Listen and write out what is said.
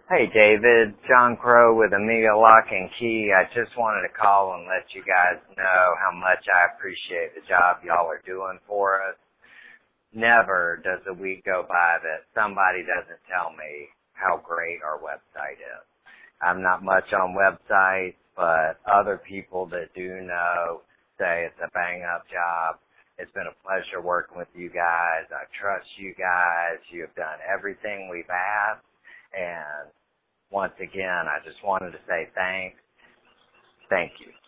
Hey David, John Crow with Amiga Lock and Key. I just wanted to call and let you guys know how much I appreciate the job y'all are doing for us. Never does a week go by that somebody doesn't tell me how great our website is. I'm not much on websites, but other people that do know say it's a bang-up job. It's been a pleasure working with you guys. I trust you guys. You've done everything we've asked. And once again, I just wanted to say thanks. Thank you.